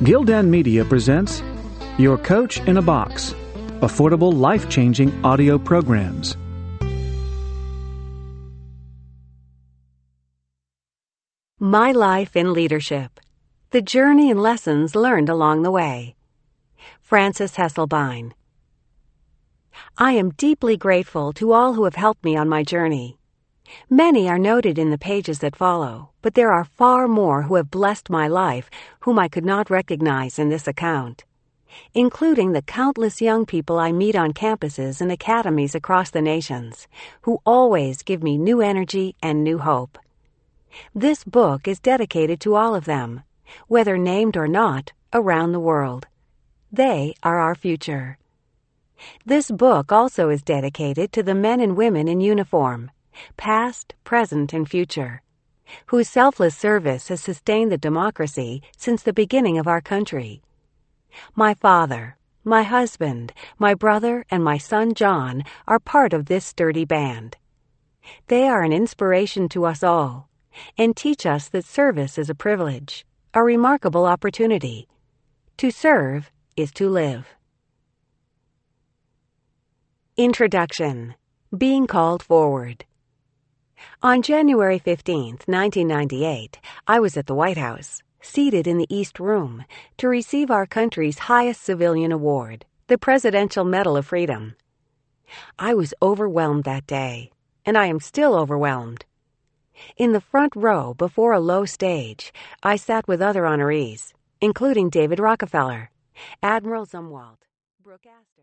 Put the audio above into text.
Gildan Media presents Your Coach in a Box, affordable life-changing audio programs. My Life in Leadership: The Journey and Lessons Learned Along the Way. Frances Hesselbein. I am deeply grateful to all who have helped me on my journey. Many are noted in the pages that follow, but there are far more who have blessed my life whom I could not recognize in this account, including the countless young people I meet on campuses and academies across the nations, who always give me new energy and new hope. This book is dedicated to all of them, whether named or not, around the world. They are our future. This book also is dedicated to the men and women in uniform, past, present, and future, whose selfless service has sustained the democracy since the beginning of our country. My father, my husband, my brother, and my son John are part of this sturdy band. They are an inspiration to us all and teach us that service is a privilege, a remarkable opportunity. To serve is to live. Introduction. Being Called Forward. On January 15, 1998, I was at the White House, seated in the East Room, to receive our country's highest civilian award, the Presidential Medal of Freedom. I was overwhelmed that day, and I am still overwhelmed. In the front row before a low stage, I sat with other honorees, including David Rockefeller, Admiral Zumwalt, Brooke Astor.